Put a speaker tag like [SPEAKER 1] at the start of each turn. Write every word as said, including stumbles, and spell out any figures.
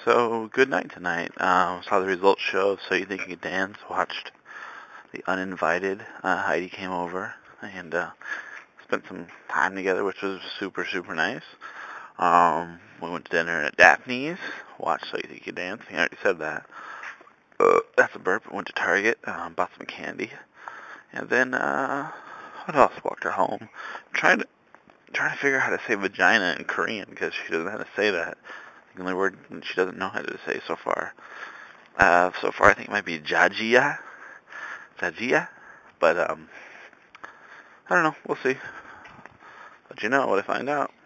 [SPEAKER 1] So, good night tonight. Um, saw the results show of So You Think You Could Dance. Watched The Uninvited. Uh, Heidi came over and uh, spent some time together, which was super, super nice. Um, we went to dinner at Daphne's. Watched So You Think You Could Dance. I already said that. Uh, that's a burp. Went to Target. Um, bought some candy. And then, uh, what else? Walked her home. Trying to, trying to figure out how to say vagina in Korean because she doesn't know how to say that. The only word she doesn't know how to say so far. Uh, so far, I think it might be Jajia. Jajia? But, um, I don't know. We'll see. Let you know what I find out.